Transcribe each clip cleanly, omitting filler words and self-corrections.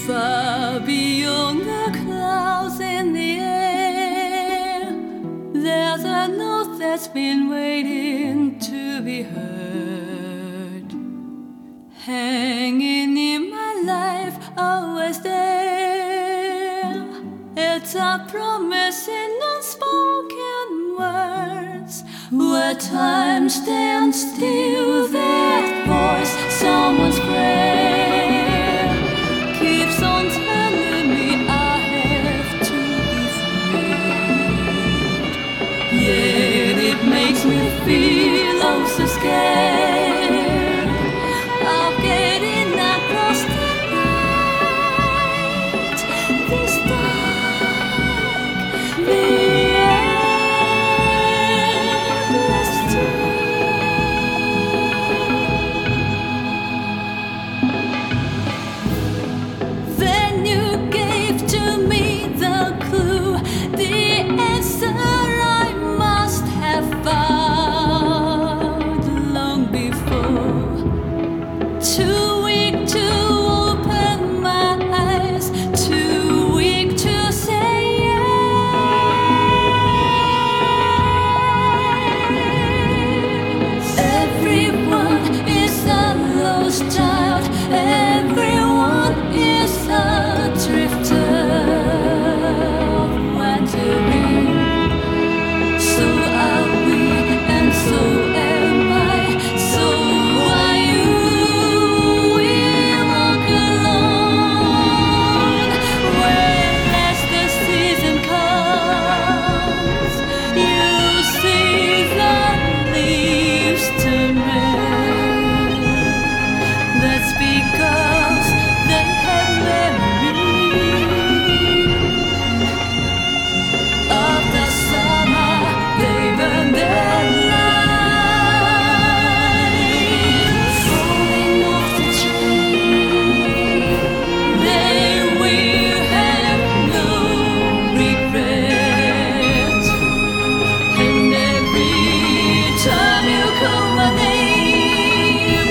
Far beyond the clouds in the air, there's a note that's been waiting to be heard, hanging in my life, always there. It's a promise in unspoken words, where time stands still, that voice, someone's prayer, keeps on telling me I have to be free. Yet it makes me feel oh so scared of getting across the night, this dark, the endless Then you gave to me the clue, the answer I must have found long before. Too weak to open my eyes, too weak to say yes. Everyone is a lost child, everyone is a drifter, wandering. So are we, and so am I, so are you. We walk alone. When as the season comes, you see the leaves turn red. That's because they have memory of the summer they burned their light. Falling off the tree, they will have no regret. And every time you call my name,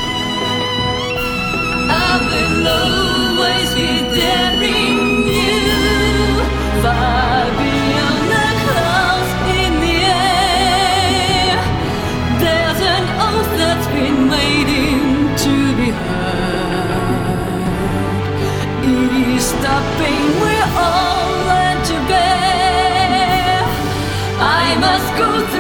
I will always be there in you. Far beyond the clouds in the air, there's an oath that's been waiting to be heard. Ease the pain we're all learned to bear. I must go through